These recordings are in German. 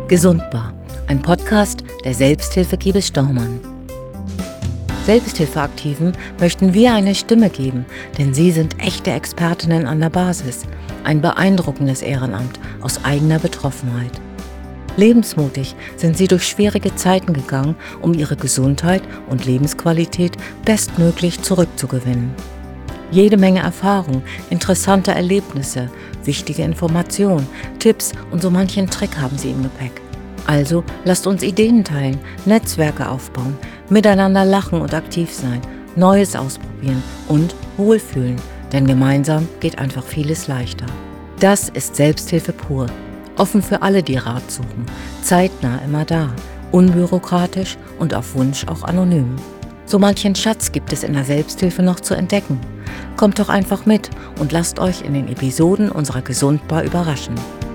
Gesundbar, ein Podcast der Selbsthilfe Kibes Staumann. Selbsthilfeaktiven möchten wir eine Stimme geben, denn sie sind echte Expertinnen an der Basis. Ein beeindruckendes Ehrenamt aus eigener Betroffenheit. Lebensmutig sind sie durch schwierige Zeiten gegangen, um ihre Gesundheit und Lebensqualität bestmöglich zurückzugewinnen. Jede Menge Erfahrung, interessante Erlebnisse, wichtige Informationen, Tipps und so manchen Trick haben sie im Gepäck. Also lasst uns Ideen teilen, Netzwerke aufbauen, miteinander lachen und aktiv sein, Neues ausprobieren und wohlfühlen, denn gemeinsam geht einfach vieles leichter. Das ist Selbsthilfe pur, offen für alle, die Rat suchen, zeitnah immer da, unbürokratisch und auf Wunsch auch anonym. So manchen Schatz gibt es in der Selbsthilfe noch zu entdecken. Kommt doch einfach mit und lasst euch in den Episoden unserer Gesundbar überraschen.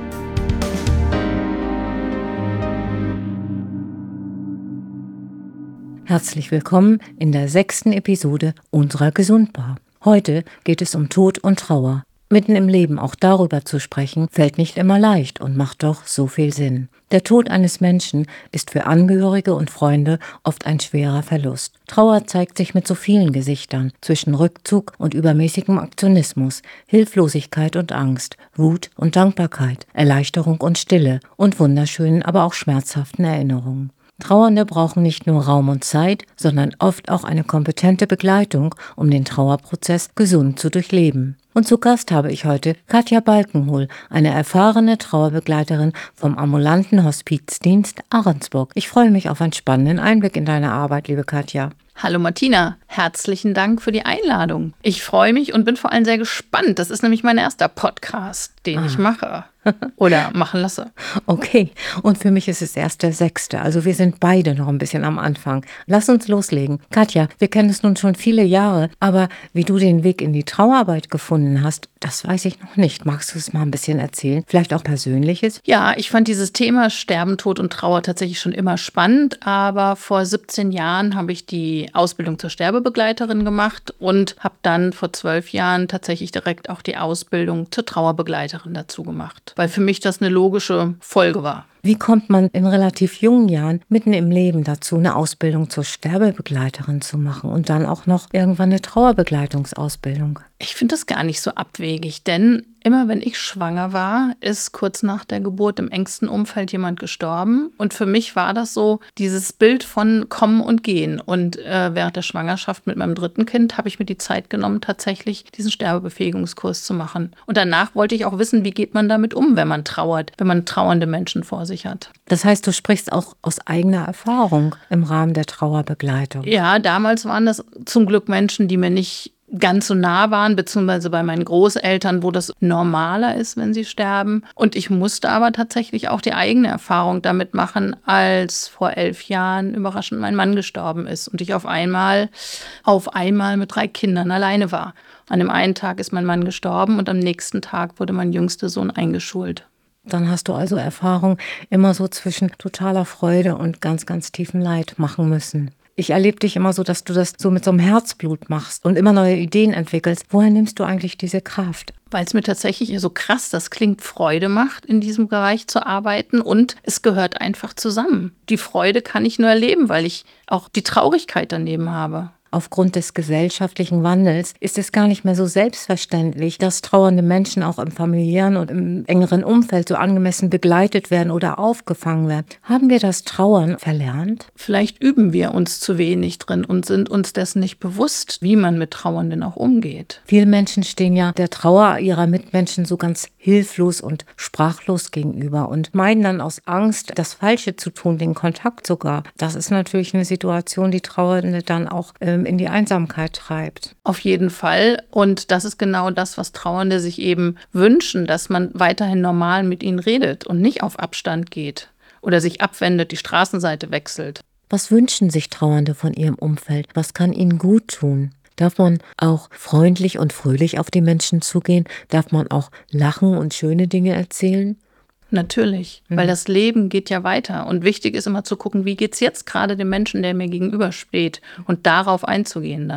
Herzlich willkommen in der 6. Episode unserer Gesundbar. Heute geht es um Tod und Trauer. Mitten im Leben auch darüber zu sprechen, fällt nicht immer leicht und macht doch so viel Sinn. Der Tod eines Menschen ist für Angehörige und Freunde oft ein schwerer Verlust. Trauer zeigt sich mit so vielen Gesichtern, zwischen Rückzug und übermäßigem Aktionismus, Hilflosigkeit und Angst, Wut und Dankbarkeit, Erleichterung und Stille und wunderschönen, aber auch schmerzhaften Erinnerungen. Trauernde brauchen nicht nur Raum und Zeit, sondern oft auch eine kompetente Begleitung, um den Trauerprozess gesund zu durchleben. Und zu Gast habe ich heute Katja Balkenhol, eine erfahrene Trauerbegleiterin vom ambulanten Hospizdienst Ahrensburg. Ich freue mich auf einen spannenden Einblick in deine Arbeit, liebe Katja. Hallo Martina, herzlichen Dank für die Einladung. Ich freue mich und bin vor allem sehr gespannt. Das ist nämlich mein erster Podcast, den ich mache oder machen lasse. Okay, und für mich ist es erst der 6. Also wir sind beide noch ein bisschen am Anfang. Lass uns loslegen. Katja, wir kennen es nun schon viele Jahre, aber wie du den Weg in die Trauerarbeit gefunden hast, das weiß ich noch nicht. Magst du es mal ein bisschen erzählen? Vielleicht auch Persönliches? Ja, ich fand dieses Thema Sterben, Tod und Trauer tatsächlich schon immer spannend, aber vor 17 Jahren habe ich die Ausbildung zur Sterbebegleiterin gemacht und habe dann vor 12 Jahren tatsächlich direkt auch die Ausbildung zur Trauerbegleiterin dazu gemacht, weil für mich das eine logische Folge war. Wie kommt man in relativ jungen Jahren mitten im Leben dazu, eine Ausbildung zur Sterbebegleiterin zu machen und dann auch noch irgendwann eine Trauerbegleitungsausbildung? Ich finde das gar nicht so abwegig, denn immer wenn ich schwanger war, ist kurz nach der Geburt im engsten Umfeld jemand gestorben. Und für mich war das so dieses Bild von Kommen und Gehen. Und während der Schwangerschaft mit meinem 3. Kind habe ich mir die Zeit genommen, tatsächlich diesen Sterbebefähigungskurs zu machen. Und danach wollte ich auch wissen, wie geht man damit um, wenn man trauert, wenn man trauernde Menschen vor sich hat. Das heißt, du sprichst auch aus eigener Erfahrung im Rahmen der Trauerbegleitung. Ja, damals waren das zum Glück Menschen, die mir nicht ganz so nah waren, beziehungsweise bei meinen Großeltern, wo das normaler ist, wenn sie sterben. Und ich musste aber tatsächlich auch die eigene Erfahrung damit machen, als vor 11 Jahren überraschend mein Mann gestorben ist und ich auf einmal mit 3 Kindern alleine war. An dem einen Tag ist mein Mann gestorben und am nächsten Tag wurde mein jüngster Sohn eingeschult. Dann hast du also Erfahrung immer so zwischen totaler Freude und ganz, ganz tiefem Leid machen müssen. Ich erlebe dich immer so, dass du das so mit so einem Herzblut machst und immer neue Ideen entwickelst. Woher nimmst du eigentlich diese Kraft? Weil es mir tatsächlich so krass, das klingt, Freude macht, in diesem Bereich zu arbeiten und es gehört einfach zusammen. Die Freude kann ich nur erleben, weil ich auch die Traurigkeit daneben habe. Aufgrund des gesellschaftlichen Wandels ist es gar nicht mehr so selbstverständlich, dass trauernde Menschen auch im familiären und im engeren Umfeld so angemessen begleitet werden oder aufgefangen werden. Haben wir das Trauern verlernt? Vielleicht üben wir uns zu wenig drin und sind uns dessen nicht bewusst, wie man mit Trauernden auch umgeht. Viele Menschen stehen ja der Trauer ihrer Mitmenschen so ganz hilflos und sprachlos gegenüber und meiden dann aus Angst, das Falsche zu tun, den Kontakt sogar. Das ist natürlich eine Situation, die Trauernde dann auch in die Einsamkeit treibt. Auf jeden Fall. Und das ist genau das, was Trauernde sich eben wünschen, dass man weiterhin normal mit ihnen redet und nicht auf Abstand geht oder sich abwendet, die Straßenseite wechselt. Was wünschen sich Trauernde von ihrem Umfeld? Was kann ihnen gut tun? Darf man auch freundlich und fröhlich auf die Menschen zugehen? Darf man auch lachen und schöne Dinge erzählen? Natürlich, weil das Leben geht ja weiter. Und wichtig ist immer zu gucken, wie geht es jetzt gerade dem Menschen, der mir gegenübersteht und darauf einzugehen dann.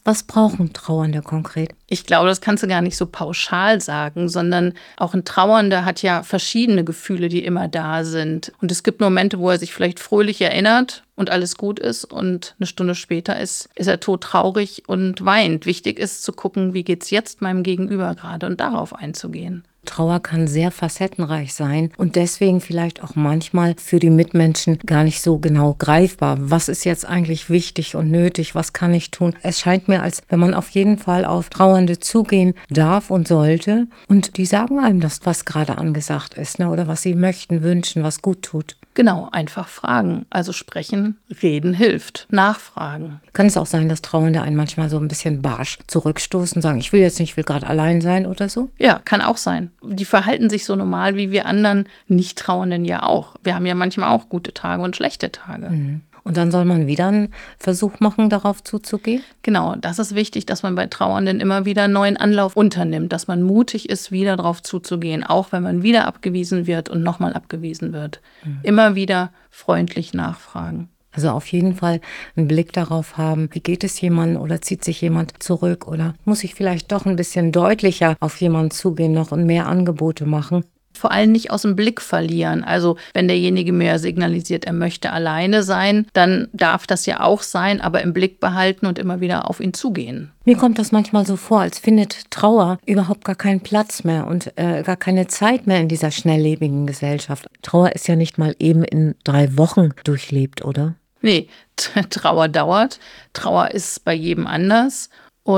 Was brauchen Trauernde konkret? Ich glaube, das kannst du gar nicht so pauschal sagen, sondern auch ein Trauernder hat ja verschiedene Gefühle, die immer da sind. Und es gibt Momente, wo er sich vielleicht fröhlich erinnert und alles gut ist und eine Stunde später ist er todtraurig und weint. Wichtig ist zu gucken, wie geht's jetzt meinem Gegenüber gerade und darauf einzugehen. Trauer kann sehr facettenreich sein und deswegen vielleicht auch manchmal für die Mitmenschen gar nicht so genau greifbar. Was ist jetzt eigentlich wichtig und nötig? Was kann ich tun? Es scheint mir, als wenn man auf jeden Fall auf Trauernde zugehen darf und sollte. Und die sagen einem das, was gerade angesagt ist, ne? Oder was sie möchten, wünschen, was gut tut. Genau, einfach fragen. Also sprechen, reden hilft. Nachfragen. Kann es auch sein, dass Trauernde einen manchmal so ein bisschen barsch zurückstoßen, sagen, ich will jetzt nicht, ich will gerade allein sein oder so? Ja, kann auch sein. Die verhalten sich so normal wie wir anderen Nicht-Trauernden ja auch. Wir haben ja manchmal auch gute Tage und schlechte Tage. Mhm. Und dann soll man wieder einen Versuch machen, darauf zuzugehen? Genau, das ist wichtig, dass man bei Trauernden immer wieder einen neuen Anlauf unternimmt, dass man mutig ist, wieder darauf zuzugehen, auch wenn man wieder abgewiesen wird und nochmal abgewiesen wird. Immer wieder freundlich nachfragen. Also auf jeden Fall einen Blick darauf haben, wie geht es jemandem oder zieht sich jemand zurück oder muss ich vielleicht doch ein bisschen deutlicher auf jemanden zugehen noch und mehr Angebote machen. Vor allem nicht aus dem Blick verlieren. Also wenn derjenige mir signalisiert, er möchte alleine sein, dann darf das ja auch sein, aber im Blick behalten und immer wieder auf ihn zugehen. Mir kommt das manchmal so vor, als findet Trauer überhaupt gar keinen Platz mehr und gar keine Zeit mehr in dieser schnelllebigen Gesellschaft. Trauer ist ja nicht mal eben in 3 Wochen durchlebt, oder? Nee, Trauer dauert. Trauer ist bei jedem anders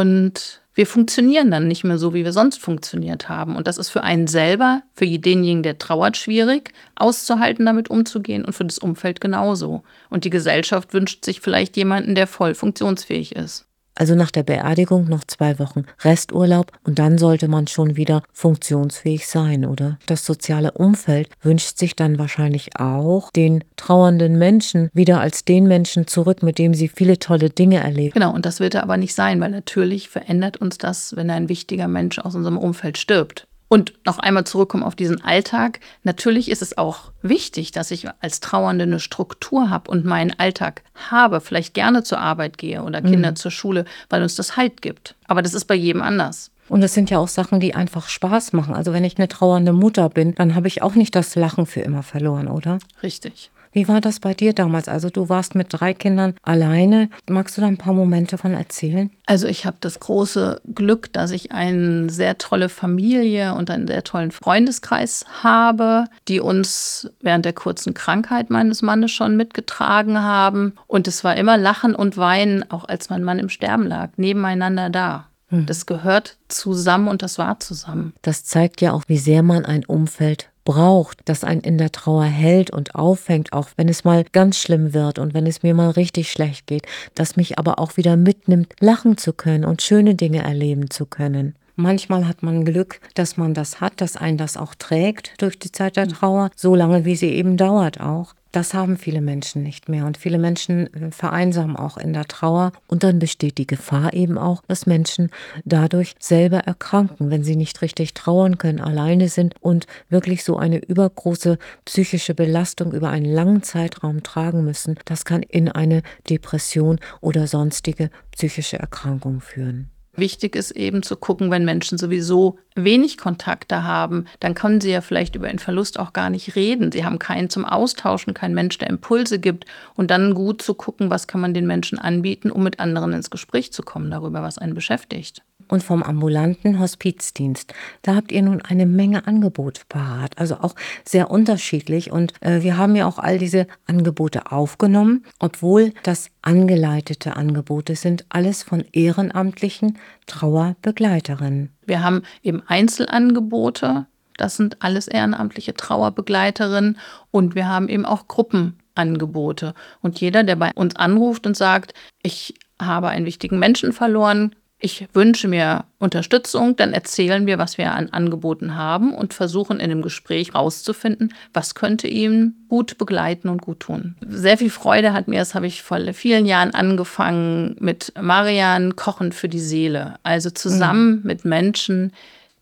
und wir funktionieren dann nicht mehr so, wie wir sonst funktioniert haben. Und das ist für einen selber, für denjenigen, der trauert, schwierig, auszuhalten, damit umzugehen und für das Umfeld genauso. Und die Gesellschaft wünscht sich vielleicht jemanden, der voll funktionsfähig ist. Also nach der Beerdigung noch 2 Wochen Resturlaub und dann sollte man schon wieder funktionsfähig sein, oder? Das soziale Umfeld wünscht sich dann wahrscheinlich auch den trauernden Menschen wieder als den Menschen zurück, mit dem sie viele tolle Dinge erlebt. Genau, und das wird er aber nicht sein, weil natürlich verändert uns das, wenn ein wichtiger Mensch aus unserem Umfeld stirbt. Und noch einmal zurückkommen auf diesen Alltag. Natürlich ist es auch wichtig, dass ich als Trauernde eine Struktur habe und meinen Alltag habe, vielleicht gerne zur Arbeit gehe oder Kinder zur Schule, weil uns das Halt gibt. Aber das ist bei jedem anders. Und das sind ja auch Sachen, die einfach Spaß machen. Also wenn ich eine trauernde Mutter bin, dann habe ich auch nicht das Lachen für immer verloren, oder? Richtig. Wie war das bei dir damals? Also du warst mit 3 Kindern alleine. Magst du da ein paar Momente von erzählen? Also ich habe das große Glück, dass ich eine sehr tolle Familie und einen sehr tollen Freundeskreis habe, die uns während der kurzen Krankheit meines Mannes schon mitgetragen haben. Und es war immer Lachen und Weinen, auch als mein Mann im Sterben lag, nebeneinander da. Das gehört zusammen und das war zusammen. Das zeigt ja auch, wie sehr man ein Umfeld braucht, das einen in der Trauer hält und auffängt, auch wenn es mal ganz schlimm wird und wenn es mir mal richtig schlecht geht, das mich aber auch wieder mitnimmt, lachen zu können und schöne Dinge erleben zu können. Manchmal hat man Glück, dass man das hat, dass einen das auch trägt durch die Zeit der Trauer, so lange wie sie eben dauert auch. Das haben viele Menschen nicht mehr und viele Menschen vereinsamen auch in der Trauer und dann besteht die Gefahr eben auch, dass Menschen dadurch selber erkranken, wenn sie nicht richtig trauern können, alleine sind und wirklich so eine übergroße psychische Belastung über einen langen Zeitraum tragen müssen. Das kann in eine Depression oder sonstige psychische Erkrankung führen. Wichtig ist eben zu gucken, wenn Menschen sowieso wenig Kontakte haben, dann können sie ja vielleicht über den Verlust auch gar nicht reden. Sie haben keinen zum Austauschen, keinen Mensch, der Impulse gibt. Und dann gut zu gucken, was kann man den Menschen anbieten, um mit anderen ins Gespräch zu kommen darüber, was einen beschäftigt. Und vom ambulanten Hospizdienst, da habt ihr nun eine Menge Angebote parat, also auch sehr unterschiedlich. Und wir haben ja auch all diese Angebote aufgenommen, obwohl das angeleitete Angebote sind, alles von ehrenamtlichen Trauerbegleiterinnen. Wir haben eben Einzelangebote, das sind alles ehrenamtliche Trauerbegleiterinnen und wir haben eben auch Gruppenangebote. Und jeder, der bei uns anruft und sagt, ich habe einen wichtigen Menschen verloren, ich wünsche mir Unterstützung, dann erzählen wir, was wir an Angeboten haben und versuchen in dem Gespräch rauszufinden, was könnte ihm gut begleiten und gut tun. Sehr viel Freude hat mir, das habe ich vor vielen Jahren angefangen mit Marian, Kochen für die Seele. Also zusammen mit Menschen,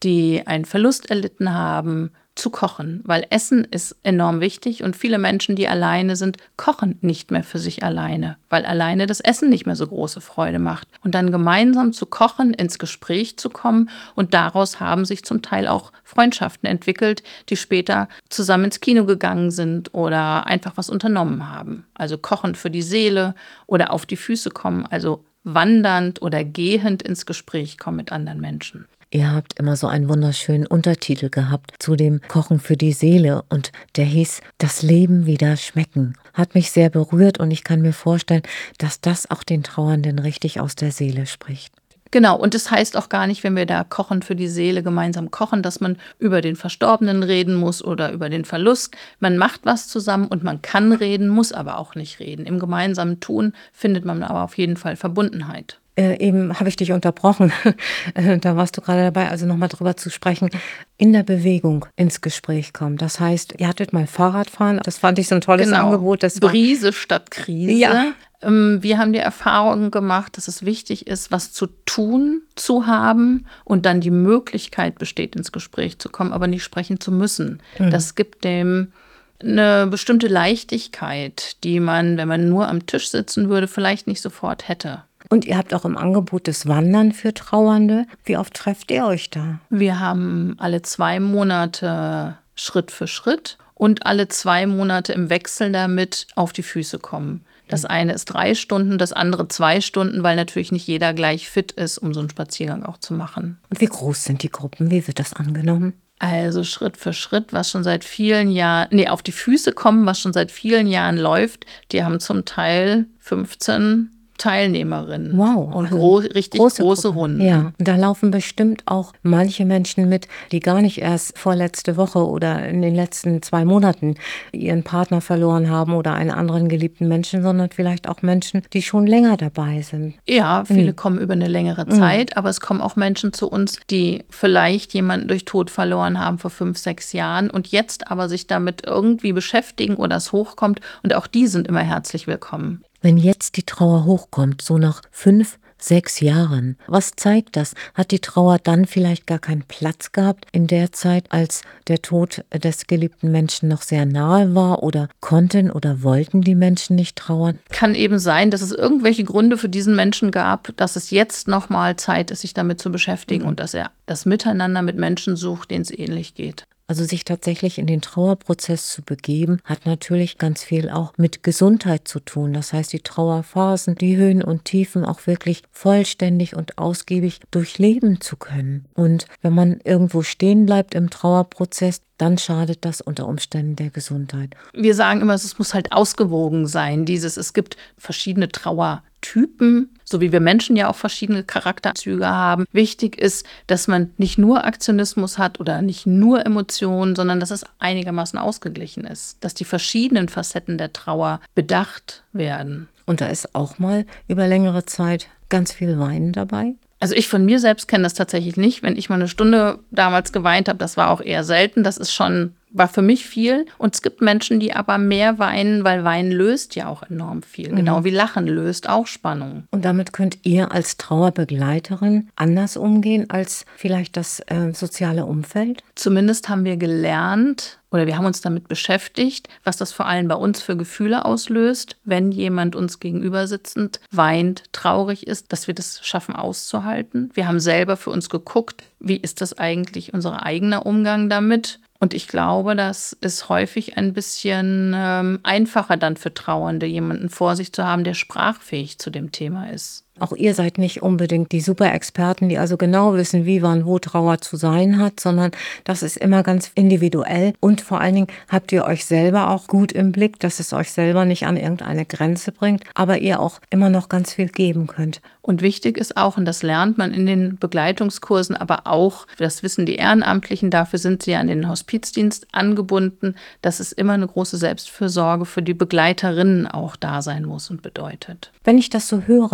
die einen Verlust erlitten haben, zu kochen, weil Essen ist enorm wichtig und viele Menschen, die alleine sind, kochen nicht mehr für sich alleine, weil alleine das Essen nicht mehr so große Freude macht. Und dann gemeinsam zu kochen, ins Gespräch zu kommen und daraus haben sich zum Teil auch Freundschaften entwickelt, die später zusammen ins Kino gegangen sind oder einfach was unternommen haben. Also kochen für die Seele oder auf die Füße kommen, also wandernd oder gehend ins Gespräch kommen mit anderen Menschen. Ihr habt immer so einen wunderschönen Untertitel gehabt zu dem Kochen für die Seele und der hieß Das Leben wieder schmecken. Hat mich sehr berührt und ich kann mir vorstellen, dass das auch den Trauernden richtig aus der Seele spricht. Genau, und das heißt auch gar nicht, wenn wir da Kochen für die Seele gemeinsam kochen, dass man über den Verstorbenen reden muss oder über den Verlust. Man macht was zusammen und man kann reden, muss aber auch nicht reden. Im gemeinsamen Tun findet man aber auf jeden Fall Verbundenheit. Eben habe ich dich unterbrochen, da warst du gerade dabei, also nochmal drüber zu sprechen, in der Bewegung ins Gespräch kommen. Das heißt, ihr hattet mal Fahrradfahren, das fand ich so ein tolles Angebot. Das war Brise statt Krise. Ja. Wir haben die Erfahrung gemacht, dass es wichtig ist, was zu tun zu haben und dann die Möglichkeit besteht, ins Gespräch zu kommen, aber nicht sprechen zu müssen. Das gibt dem eine bestimmte Leichtigkeit, die man, wenn man nur am Tisch sitzen würde, vielleicht nicht sofort hätte. Und ihr habt auch im Angebot das Wandern für Trauernde. Wie oft trefft ihr euch da? Wir haben alle 2 Monate Schritt für Schritt und alle 2 Monate im Wechsel damit auf die Füße kommen. Das eine ist 3 Stunden, das andere 2 Stunden, weil natürlich nicht jeder gleich fit ist, um so einen Spaziergang auch zu machen. Und wie groß sind die Gruppen? Wie wird das angenommen? Also Schritt für Schritt, was schon seit vielen Jahren, auf die Füße kommen, was schon seit vielen Jahren läuft, die haben zum Teil 15 Teilnehmerinnen. Wow. Und richtig große Runden. Ja, und da laufen bestimmt auch manche Menschen mit, die gar nicht erst vorletzte Woche oder in den letzten 2 Monaten ihren Partner verloren haben oder einen anderen geliebten Menschen, sondern vielleicht auch Menschen, die schon länger dabei sind. Ja, viele kommen über eine längere Zeit, aber es kommen auch Menschen zu uns, die vielleicht jemanden durch Tod verloren haben vor 5, 6 Jahren und jetzt aber sich damit irgendwie beschäftigen oder es hochkommt und auch die sind immer herzlich willkommen. Wenn jetzt die Trauer hochkommt, so nach 5, 6 Jahren, was zeigt das? Hat die Trauer dann vielleicht gar keinen Platz gehabt in der Zeit, als der Tod des geliebten Menschen noch sehr nahe war oder konnten oder wollten die Menschen nicht trauern? Kann eben sein, dass es irgendwelche Gründe für diesen Menschen gab, dass es jetzt nochmal Zeit ist, sich damit zu beschäftigen und dass er das Miteinander mit Menschen sucht, denen es ähnlich geht. Also sich tatsächlich in den Trauerprozess zu begeben, hat natürlich ganz viel auch mit Gesundheit zu tun. Das heißt, die Trauerphasen, die Höhen und Tiefen auch wirklich vollständig und ausgiebig durchleben zu können. Und wenn man irgendwo stehen bleibt im Trauerprozess, dann schadet das unter Umständen der Gesundheit. Wir sagen immer, es muss halt ausgewogen sein. Es gibt verschiedene Trauertypen, so wie wir Menschen ja auch verschiedene Charakterzüge haben. Wichtig ist, dass man nicht nur Aktionismus hat oder nicht nur Emotionen, sondern dass es einigermaßen ausgeglichen ist, dass die verschiedenen Facetten der Trauer bedacht werden. Und da ist auch mal über längere Zeit ganz viel Weinen dabei. Also ich von mir selbst kenne das tatsächlich nicht. Wenn ich mal eine Stunde damals geweint habe, das war auch eher selten. War für mich viel. Und es gibt Menschen, die aber mehr weinen, weil Weinen löst ja auch enorm viel. Genau wie Lachen löst auch Spannung. Und damit könnt ihr als Trauerbegleiterin anders umgehen als vielleicht das soziale Umfeld? Zumindest haben wir gelernt oder wir haben uns damit beschäftigt, was das vor allem bei uns für Gefühle auslöst, wenn jemand uns gegenüber sitzend weint, traurig ist, dass wir das schaffen auszuhalten. Wir haben selber für uns geguckt, wie ist das eigentlich unser eigener Umgang damit? Und ich glaube, das ist häufig ein bisschen einfacher dann für Trauernde, jemanden vor sich zu haben, der sprachfähig zu dem Thema ist. Auch ihr seid nicht unbedingt die Super-Experten, die also genau wissen, wie, wann, wo Trauer zu sein hat, sondern das ist immer ganz individuell. Und vor allen Dingen habt ihr euch selber auch gut im Blick, dass es euch selber nicht an irgendeine Grenze bringt, aber ihr auch immer noch ganz viel geben könnt. Und wichtig ist auch, und das lernt man in den Begleitungskursen, aber auch, das wissen die Ehrenamtlichen, dafür sind sie ja an den Hospizdienst angebunden, dass es immer eine große Selbstfürsorge für die Begleiterinnen auch da sein muss und bedeutet. Wenn ich das so höre, dann ist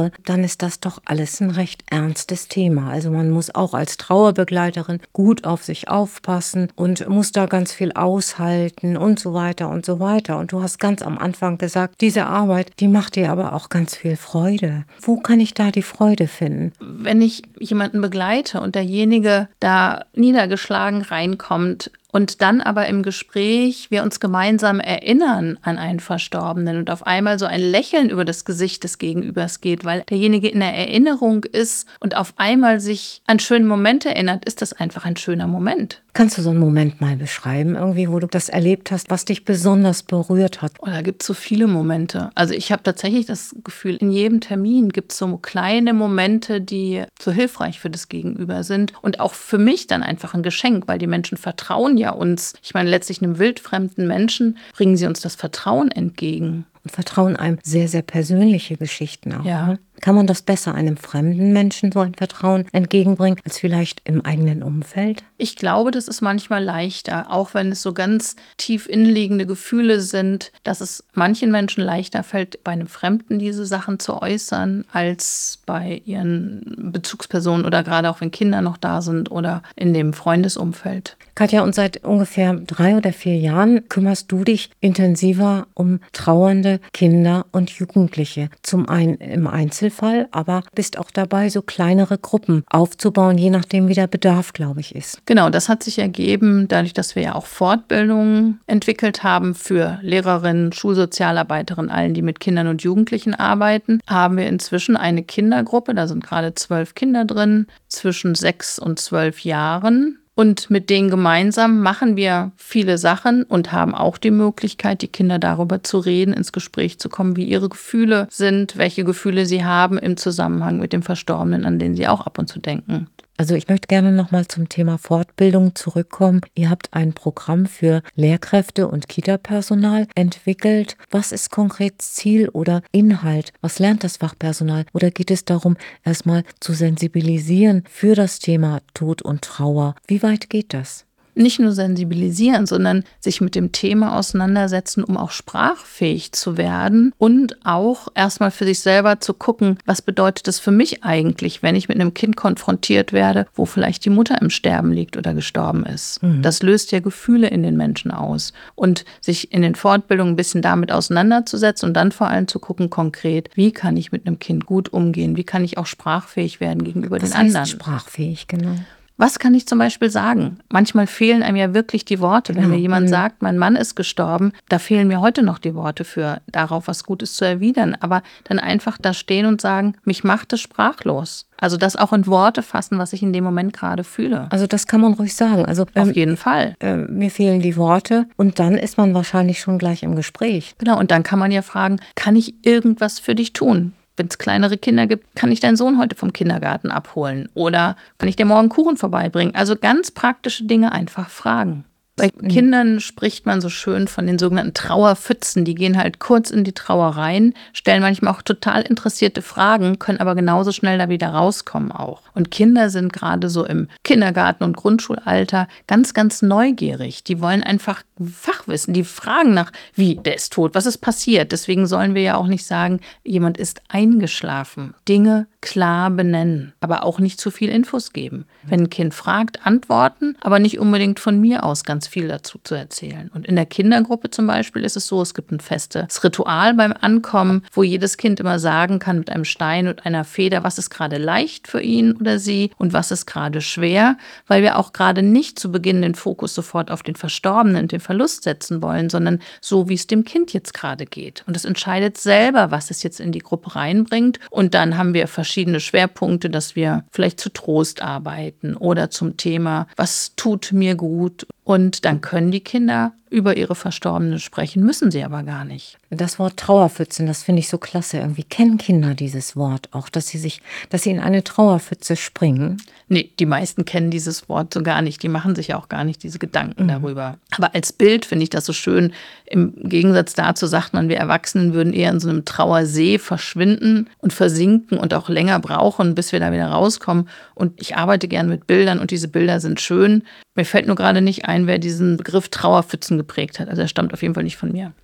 ist das doch alles ein recht ernstes Thema. Also man muss auch als Trauerbegleiterin gut auf sich aufpassen und muss da ganz viel aushalten und so weiter und so weiter. Und du hast ganz am Anfang gesagt, diese Arbeit, die macht dir aber auch ganz viel Freude. Wo kann ich da die Freude finden? Wenn ich jemanden begleite und derjenige da niedergeschlagen reinkommt, und dann aber im Gespräch wir uns gemeinsam erinnern an einen Verstorbenen und auf einmal so ein Lächeln über das Gesicht des Gegenübers geht, weil derjenige in der Erinnerung ist und auf einmal sich an schöne Momente erinnert, ist das einfach ein schöner Moment. Kannst du so einen Moment mal beschreiben, irgendwie, wo du das erlebt hast, was dich besonders berührt hat? Oh, da gibt es so viele Momente. Also ich habe tatsächlich das Gefühl, in jedem Termin gibt es so kleine Momente, die so hilfreich für das Gegenüber sind und auch für mich dann einfach ein Geschenk, weil die Menschen vertrauen ja uns. Ich meine, letztlich einem wildfremden Menschen bringen sie uns das Vertrauen entgegen. Und vertrauen einem sehr, sehr persönliche Geschichten auch. Ja. Ne? Kann man das besser einem fremden Menschen so ein Vertrauen entgegenbringen, als vielleicht im eigenen Umfeld? Ich glaube, das ist manchmal leichter, auch wenn es so ganz tief innenliegende Gefühle sind, dass es manchen Menschen leichter fällt, bei einem Fremden diese Sachen zu äußern, als bei ihren Bezugspersonen oder gerade auch wenn Kinder noch da sind oder in dem Freundesumfeld. Katja, und seit ungefähr 3 oder 4 Jahren kümmerst du dich intensiver um trauernde Kinder und Jugendliche. Zum einen im Einzelfall, aber bist auch dabei, so kleinere Gruppen aufzubauen, je nachdem, wie der Bedarf, glaube ich, ist. Genau, das hat sich ergeben, dadurch, dass wir ja auch Fortbildungen entwickelt haben für Lehrerinnen, Schulsozialarbeiterinnen, allen, die mit Kindern und Jugendlichen arbeiten, haben wir inzwischen eine Kindergruppe, da sind gerade 12 Kinder drin, zwischen 6 und 12 Jahren. Und mit denen gemeinsam machen wir viele Sachen und haben auch die Möglichkeit, die Kinder darüber zu reden, ins Gespräch zu kommen, wie ihre Gefühle sind, welche Gefühle sie haben im Zusammenhang mit dem Verstorbenen, an den sie auch ab und zu denken. Also ich möchte gerne nochmal zum Thema Fortbildung zurückkommen. Ihr habt ein Programm für Lehrkräfte und Kita-Personal entwickelt. Was ist konkret Ziel oder Inhalt? Was lernt das Fachpersonal? Oder geht es darum, erstmal zu sensibilisieren für das Thema Tod und Trauer? Wie weit geht das? Nicht nur sensibilisieren, sondern sich mit dem Thema auseinandersetzen, um auch sprachfähig zu werden und auch erstmal für sich selber zu gucken, was bedeutet das für mich eigentlich, wenn ich mit einem Kind konfrontiert werde, wo vielleicht die Mutter im Sterben liegt oder gestorben ist. Das löst ja Gefühle in den Menschen aus. Und sich in den Fortbildungen ein bisschen damit auseinanderzusetzen und dann vor allem zu gucken konkret, wie kann ich mit einem Kind gut umgehen, wie kann ich auch sprachfähig werden gegenüber den anderen. Was heißt sprachfähig, genau? Was kann ich zum Beispiel sagen? Manchmal fehlen einem ja wirklich die Worte. Wenn mir jemand sagt, mein Mann ist gestorben, da fehlen mir heute noch die Worte für darauf was Gutes zu erwidern. Aber dann einfach da stehen und sagen, mich macht es sprachlos. Also das auch in Worte fassen, was ich in dem Moment gerade fühle. Also das kann man ruhig sagen. Also auf jeden Fall. Mir fehlen die Worte und dann ist man wahrscheinlich schon gleich im Gespräch. Genau, und dann kann man ja fragen, kann ich irgendwas für dich tun? Wenn es kleinere Kinder gibt, kann ich deinen Sohn heute vom Kindergarten abholen? Oder kann ich dir morgen Kuchen vorbeibringen? Also ganz praktische Dinge einfach fragen. Bei Kindern spricht man so schön von den sogenannten Trauerpfützen. Die gehen halt kurz in die Trauer rein, stellen manchmal auch total interessierte Fragen, können aber genauso schnell da wieder rauskommen auch. Und Kinder sind gerade so im Kindergarten- und Grundschulalter ganz, ganz neugierig. Die wollen einfach Fachwissen. Die fragen nach, wie, der ist tot, was ist passiert? Deswegen sollen wir ja auch nicht sagen, jemand ist eingeschlafen. Dinge klar benennen, aber auch nicht zu viel Infos geben. Wenn ein Kind fragt, antworten, aber nicht unbedingt von mir aus ganz viel dazu zu erzählen. Und in der Kindergruppe zum Beispiel ist es so, es gibt ein festes Ritual beim Ankommen, wo jedes Kind immer sagen kann mit einem Stein und einer Feder, was ist gerade leicht für ihn oder sie und was ist gerade schwer, weil wir auch gerade nicht zu Beginn den Fokus sofort auf den Verstorbenen und den Verlust setzen wollen, sondern so, wie es dem Kind jetzt gerade geht. Und es entscheidet selber, was es jetzt in die Gruppe reinbringt. Und dann haben wir verschiedene Schwerpunkte, dass wir vielleicht zu Trost arbeiten oder zum Thema, was tut mir gut. Und dann können die Kinder über ihre Verstorbenen sprechen, müssen sie aber gar nicht. Das Wort Trauerpfützen, das finde ich so klasse. Irgendwie kennen Kinder dieses Wort auch, dass sie in eine Trauerpfütze springen. Nee, die meisten kennen dieses Wort so gar nicht. Die machen sich auch gar nicht diese Gedanken darüber. Aber als Bild finde ich das so schön. Im Gegensatz dazu sagt man, wir Erwachsenen würden eher in so einem Trauersee verschwinden und versinken und auch länger brauchen, bis wir da wieder rauskommen. Und ich arbeite gern mit Bildern und diese Bilder sind schön. Mir fällt nur gerade nicht ein, wer diesen Begriff Trauerpfützen geprägt hat. Also er stammt auf jeden Fall nicht von mir.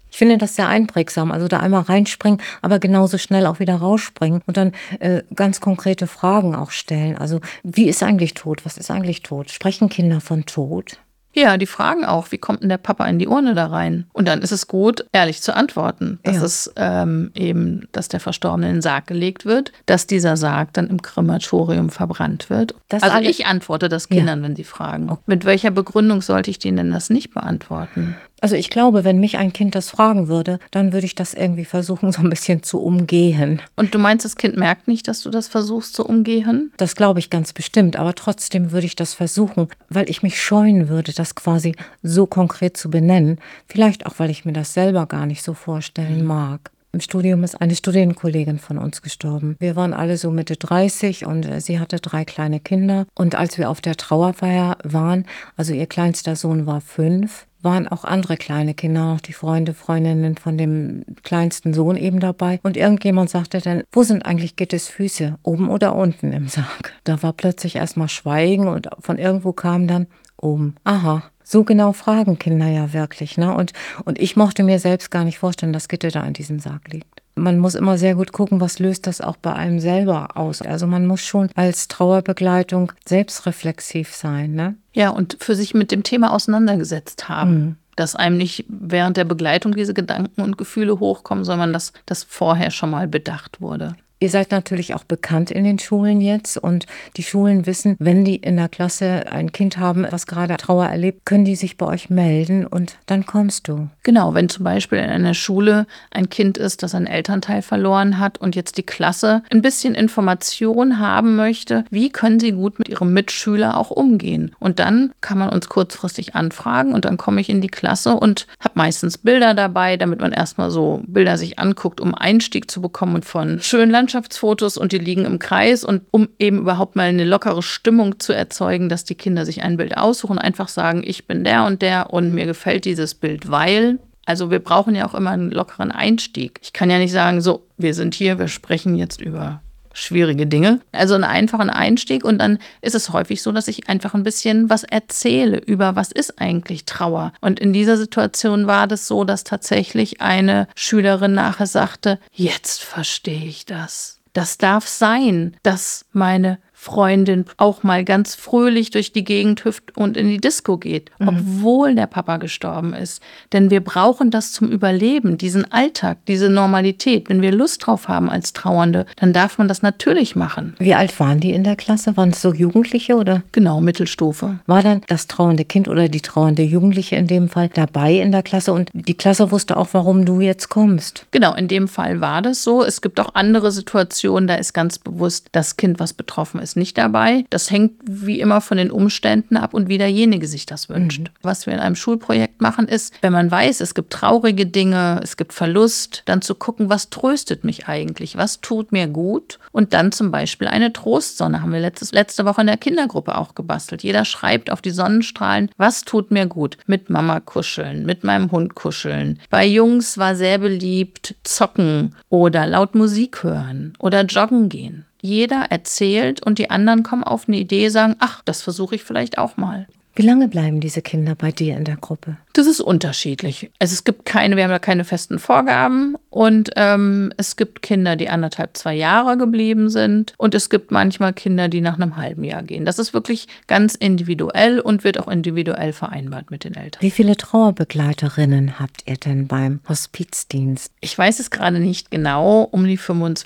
Ich finde das sehr einprägsam, also da einmal reinspringen, aber genauso schnell auch wieder rausspringen und dann ganz konkrete Fragen auch stellen. Also wie ist eigentlich Tod? Was ist eigentlich Tod? Sprechen Kinder von Tod? Ja, die fragen auch, wie kommt denn der Papa in die Urne da rein? Und dann ist es gut, ehrlich zu antworten. Das ist eben, dass der Verstorbene in den Sarg gelegt wird, dass dieser Sarg dann im Krematorium verbrannt wird. Also ich antworte das Kindern, wenn sie fragen. Okay. Mit welcher Begründung sollte ich denen denn das nicht beantworten? Also ich glaube, wenn mich ein Kind das fragen würde, dann würde ich das irgendwie versuchen, so ein bisschen zu umgehen. Und du meinst, das Kind merkt nicht, dass du das versuchst zu umgehen? Das glaube ich ganz bestimmt, aber trotzdem würde ich das versuchen, weil ich mich scheuen würde, das quasi so konkret zu benennen. Vielleicht auch, weil ich mir das selber gar nicht so vorstellen mag. Im Studium ist eine Studienkollegin von uns gestorben. Wir waren alle so Mitte 30 und sie hatte 3 kleine Kinder. Und als wir auf der Trauerfeier waren, also ihr kleinster Sohn war 5, waren auch andere kleine Kinder, noch die Freundinnen von dem kleinsten Sohn eben dabei. Und irgendjemand sagte dann, wo sind eigentlich Gittes Füße, oben oder unten im Sarg? Da war plötzlich erstmal Schweigen und von irgendwo kam dann oben. Aha. So genau fragen Kinder ja wirklich, ne? Und ich mochte mir selbst gar nicht vorstellen, dass Gitte da in diesem Sarg liegt. Man muss immer sehr gut gucken, was löst das auch bei einem selber aus. Also man muss schon als Trauerbegleitung selbstreflexiv sein, ne? Ja, und für sich mit dem Thema auseinandergesetzt haben. Dass einem nicht während der Begleitung diese Gedanken und Gefühle hochkommen, sondern dass das vorher schon mal bedacht wurde. Ihr seid natürlich auch bekannt in den Schulen jetzt und die Schulen wissen, wenn die in der Klasse ein Kind haben, was gerade Trauer erlebt, können die sich bei euch melden und dann kommst du. Genau, wenn zum Beispiel in einer Schule ein Kind ist, das einen Elternteil verloren hat und jetzt die Klasse ein bisschen Information haben möchte, wie können sie gut mit ihrem Mitschüler auch umgehen. Und dann kann man uns kurzfristig anfragen und dann komme ich in die Klasse und habe meistens Bilder dabei, damit man erstmal so Bilder sich anguckt, um Einstieg zu bekommen und von schönen Landschaftsfotos und die liegen im Kreis und um eben überhaupt mal eine lockere Stimmung zu erzeugen, dass die Kinder sich ein Bild aussuchen, einfach sagen, ich bin der und mir gefällt dieses Bild, weil. Also wir brauchen ja auch immer einen lockeren Einstieg. Ich kann ja nicht sagen, so, wir sind hier, wir sprechen jetzt über schwierige Dinge. Also einen einfachen Einstieg und dann ist es häufig so, dass ich einfach ein bisschen was erzähle über, was ist eigentlich Trauer. Und in dieser Situation war das so, dass tatsächlich eine Schülerin nachher sagte, jetzt verstehe ich das. Das darf sein, dass meine Freundin auch mal ganz fröhlich durch die Gegend hüpft und in die Disco geht, obwohl der Papa gestorben ist. Denn wir brauchen das zum Überleben, diesen Alltag, diese Normalität. Wenn wir Lust drauf haben als Trauernde, dann darf man das natürlich machen. Wie alt waren die in der Klasse? Waren es so Jugendliche oder? Genau, Mittelstufe. War dann das trauernde Kind oder die trauernde Jugendliche in dem Fall dabei in der Klasse und die Klasse wusste auch, warum du jetzt kommst? Genau, in dem Fall war das so. Es gibt auch andere Situationen, da ist ganz bewusst das Kind, was betroffen ist, nicht dabei. Das hängt wie immer von den Umständen ab und wie derjenige sich das wünscht. Was wir in einem Schulprojekt machen ist, wenn man weiß, es gibt traurige Dinge, es gibt Verlust, dann zu gucken, was tröstet mich eigentlich, was tut mir gut und dann zum Beispiel eine Trostsonne haben wir letzte Woche in der Kindergruppe auch gebastelt. Jeder schreibt auf die Sonnenstrahlen, was tut mir gut? Mit Mama kuscheln, mit meinem Hund kuscheln. Bei Jungs war sehr beliebt zocken oder laut Musik hören oder joggen gehen. Jeder erzählt und die anderen kommen auf eine Idee, sagen, ach, das versuche ich vielleicht auch mal. Wie lange bleiben diese Kinder bei dir in der Gruppe? Das ist unterschiedlich. Also wir haben da keine festen Vorgaben und es gibt Kinder, die 1,5, 2 Jahre geblieben sind und es gibt manchmal Kinder, die nach einem halben Jahr gehen. Das ist wirklich ganz individuell und wird auch individuell vereinbart mit den Eltern. Wie viele Trauerbegleiterinnen habt ihr denn beim Hospizdienst? Ich weiß es gerade nicht genau, um die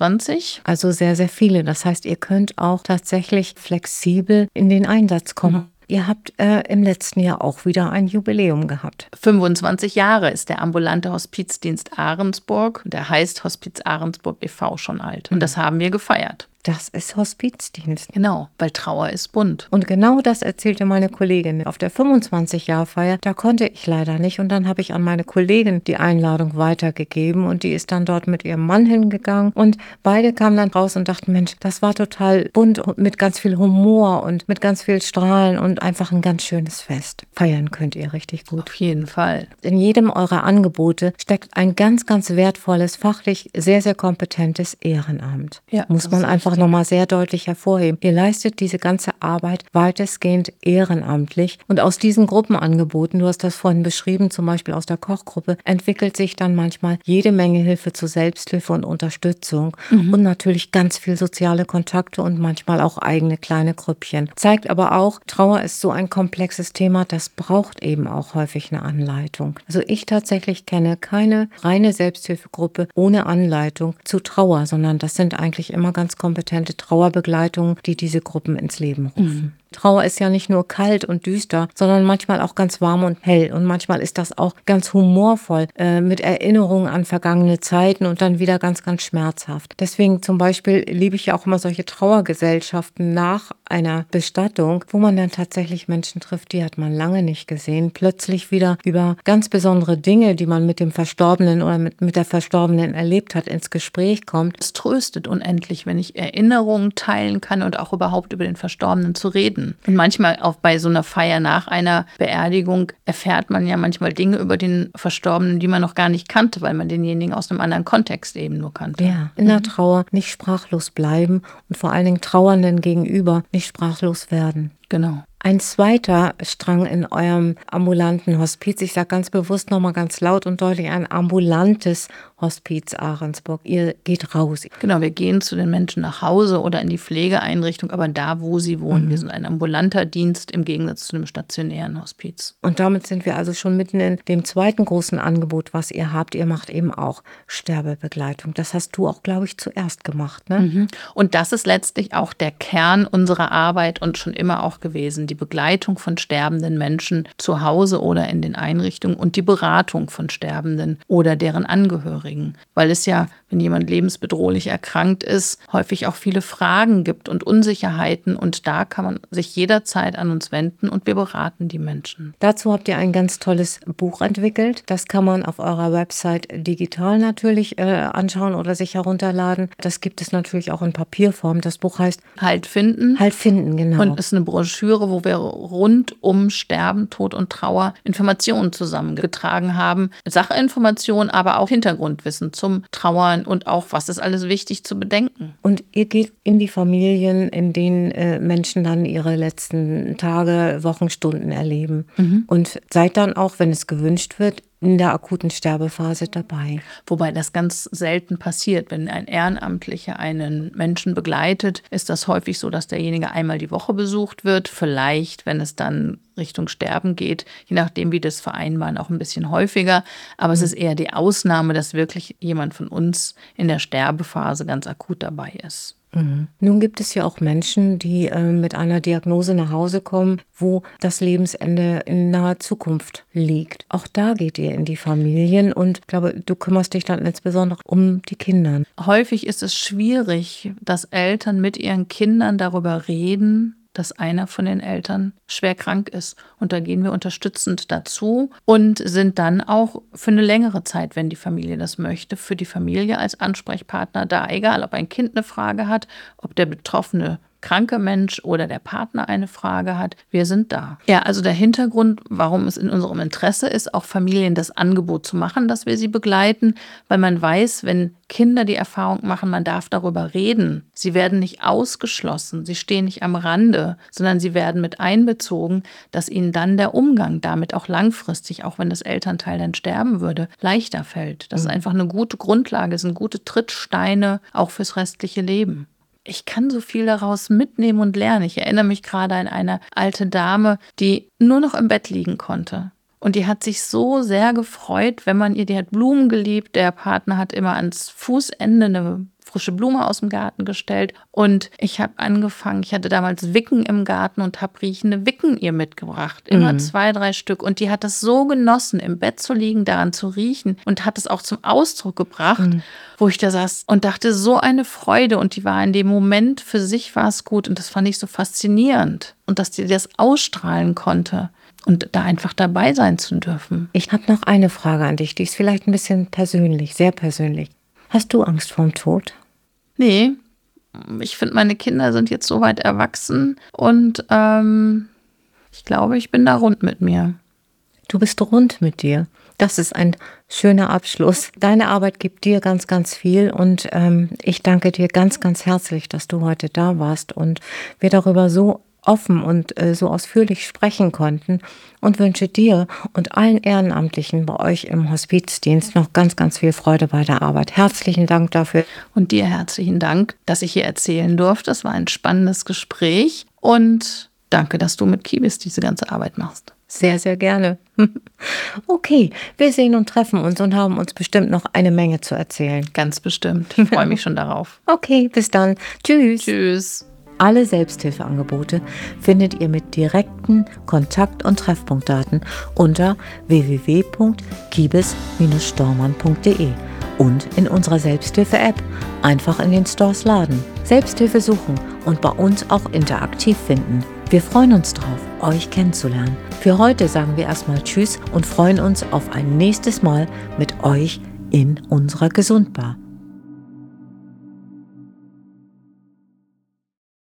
25. Also sehr, sehr viele. Das heißt, ihr könnt auch tatsächlich flexibel in den Einsatz kommen. Ihr habt im letzten Jahr auch wieder ein Jubiläum gehabt. 25 Jahre ist der ambulante Hospizdienst Ahrensburg. Der heißt Hospiz Ahrensburg e.V. schon alt. Und das haben wir gefeiert. Das ist Hospizdienst. Genau, weil Trauer ist bunt. Und genau das erzählte meine Kollegin. Auf der 25-Jahr-Feier, da konnte ich leider nicht. Und dann habe ich an meine Kollegin die Einladung weitergegeben. Und die ist dann dort mit ihrem Mann hingegangen. Und beide kamen dann raus und dachten, Mensch, das war total bunt und mit ganz viel Humor und mit ganz viel Strahlen und einfach ein ganz schönes Fest. Feiern könnt ihr richtig gut. Auf jeden Fall. In jedem eurer Angebote steckt ein ganz, ganz wertvolles, fachlich sehr, sehr kompetentes Ehrenamt. Ja, muss man einfach einfach nochmal sehr deutlich hervorheben. Ihr leistet diese ganze Arbeit weitestgehend ehrenamtlich und aus diesen Gruppenangeboten, du hast das vorhin beschrieben, zum Beispiel aus der Kochgruppe, entwickelt sich dann manchmal jede Menge Hilfe zur Selbsthilfe und Unterstützung und natürlich ganz viel soziale Kontakte und manchmal auch eigene kleine Grüppchen. Zeigt aber auch, Trauer ist so ein komplexes Thema, das braucht eben auch häufig eine Anleitung. Also ich tatsächlich kenne keine reine Selbsthilfegruppe ohne Anleitung zu Trauer, sondern das sind eigentlich immer ganz kompetente Trauerbegleitungen, die diese Gruppen ins Leben rufen. Trauer ist ja nicht nur kalt und düster, sondern manchmal auch ganz warm und hell. Und manchmal ist das auch ganz humorvoll, mit Erinnerungen an vergangene Zeiten und dann wieder ganz, ganz schmerzhaft. Deswegen zum Beispiel liebe ich ja auch immer solche Trauergesellschaften nach einer Bestattung, wo man dann tatsächlich Menschen trifft, die hat man lange nicht gesehen, plötzlich wieder über ganz besondere Dinge, die man mit dem Verstorbenen oder mit der Verstorbenen erlebt hat, ins Gespräch kommt. Es tröstet unendlich, wenn ich Erinnerungen teilen kann und auch überhaupt über den Verstorbenen zu reden. Und manchmal auch bei so einer Feier nach einer Beerdigung erfährt man ja manchmal Dinge über den Verstorbenen, die man noch gar nicht kannte, weil man denjenigen aus einem anderen Kontext eben nur kannte. Ja, in der Trauer nicht sprachlos bleiben und vor allen Dingen Trauernden gegenüber nicht sprachlos werden. Genau. Ein zweiter Strang in eurem ambulanten Hospiz, ich sage ganz bewusst nochmal ganz laut und deutlich, ein ambulantes Hospiz Ahrensburg. Ihr geht raus. Genau, wir gehen zu den Menschen nach Hause oder in die Pflegeeinrichtung, aber da, wo sie wohnen. Wir sind ein ambulanter Dienst im Gegensatz zu einem stationären Hospiz. Und damit sind wir also schon mitten in dem zweiten großen Angebot, was ihr habt. Ihr macht eben auch Sterbebegleitung. Das hast du auch, glaube ich, zuerst gemacht, ne? Und das ist letztlich auch der Kern unserer Arbeit und schon immer auch gewesen. Die Begleitung von sterbenden Menschen zu Hause oder in den Einrichtungen und die Beratung von Sterbenden oder deren Angehörigen. Weil es ja, wenn jemand lebensbedrohlich erkrankt ist, häufig auch viele Fragen gibt und Unsicherheiten. Und da kann man sich jederzeit an uns wenden und wir beraten die Menschen. Dazu habt ihr ein ganz tolles Buch entwickelt. Das kann man auf eurer Website digital natürlich anschauen oder sich herunterladen. Das gibt es natürlich auch in Papierform. Das Buch heißt Halt finden. Halt finden, genau. Und ist eine Broschüre, wo wir rund um Sterben, Tod und Trauer Informationen zusammengetragen haben. Sachinformationen, aber auch Hintergrundwissen zum Trauern und auch, was ist alles wichtig zu bedenken. Und ihr geht in die Familien, in denen Menschen dann ihre letzten Tage, Wochen, Stunden erleben. Und seid dann auch, wenn es gewünscht wird, in der akuten Sterbephase dabei. Wobei das ganz selten passiert. Wenn ein Ehrenamtlicher einen Menschen begleitet, ist das häufig so, dass derjenige einmal die Woche besucht wird. Vielleicht, wenn es dann Richtung Sterben geht, je nachdem, wie das vereinbaren, auch ein bisschen häufiger. Aber es ist eher die Ausnahme, dass wirklich jemand von uns in der Sterbephase ganz akut dabei ist. Nun gibt es ja auch Menschen, die mit einer Diagnose nach Hause kommen, wo das Lebensende in naher Zukunft liegt. Auch da geht ihr in die Familien und ich glaube, du kümmerst dich dann insbesondere um die Kinder. Häufig ist es schwierig, dass Eltern mit ihren Kindern darüber reden, dass einer von den Eltern schwer krank ist. Und da gehen wir unterstützend dazu und sind dann auch für eine längere Zeit, wenn die Familie das möchte, für die Familie als Ansprechpartner da. Egal, ob ein Kind eine Frage hat, ob der betroffene kranke Mensch oder der Partner eine Frage hat, wir sind da. Ja, also der Hintergrund, warum es in unserem Interesse ist, auch Familien das Angebot zu machen, dass wir sie begleiten, weil man weiß, wenn Kinder die Erfahrung machen, man darf darüber reden. Sie werden nicht ausgeschlossen, sie stehen nicht am Rande, sondern sie werden mit einbezogen, dass ihnen dann der Umgang damit auch langfristig, auch wenn das Elternteil dann sterben würde, leichter fällt. Das ist einfach eine gute Grundlage, sind gute Trittsteine auch fürs restliche Leben. Ich kann so viel daraus mitnehmen und lernen. Ich erinnere mich gerade an eine alte Dame, die nur noch im Bett liegen konnte. Und die hat sich so sehr gefreut, wenn man ihr, die hat Blumen geliebt. Der Partner hat immer ans Fußende eine frische Blume aus dem Garten gestellt. Und ich habe angefangen, ich hatte damals Wicken im Garten und habe riechende Wicken ihr mitgebracht. Immer 2, 3 Stück. Und die hat das so genossen, im Bett zu liegen, daran zu riechen und hat es auch zum Ausdruck gebracht, wo ich da saß und dachte, so eine Freude. Und die war in dem Moment, für sich war es gut. Und das fand ich so faszinierend. Und dass die das ausstrahlen konnte. Und da einfach dabei sein zu dürfen. Ich habe noch eine Frage an dich, die ist vielleicht ein bisschen persönlich, sehr persönlich. Hast du Angst vorm Tod? Nee, ich finde, meine Kinder sind jetzt so weit erwachsen und ich glaube, ich bin da rund mit mir. Du bist rund mit dir. Das ist ein schöner Abschluss. Deine Arbeit gibt dir ganz, ganz viel und ich danke dir ganz, ganz herzlich, dass du heute da warst und wir darüber so offen und so ausführlich sprechen konnten und wünsche dir und allen Ehrenamtlichen bei euch im Hospizdienst noch ganz, ganz viel Freude bei der Arbeit. Herzlichen Dank dafür. Und dir herzlichen Dank, dass ich hier erzählen durfte. Es war ein spannendes Gespräch und danke, dass du mit Kibis diese ganze Arbeit machst. Sehr, sehr gerne. Okay, wir sehen und treffen uns und haben uns bestimmt noch eine Menge zu erzählen. Ganz bestimmt. Ich freue mich schon darauf. Okay, bis dann. Tschüss. Tschüss. Alle Selbsthilfeangebote findet ihr mit direkten Kontakt- und Treffpunktdaten unter www.kibis-stormann.de und in unserer Selbsthilfe-App. Einfach in den Stores laden. Selbsthilfe suchen und bei uns auch interaktiv finden. Wir freuen uns drauf, euch kennenzulernen. Für heute sagen wir erstmal Tschüss und freuen uns auf ein nächstes Mal mit euch in unserer Gesundbar.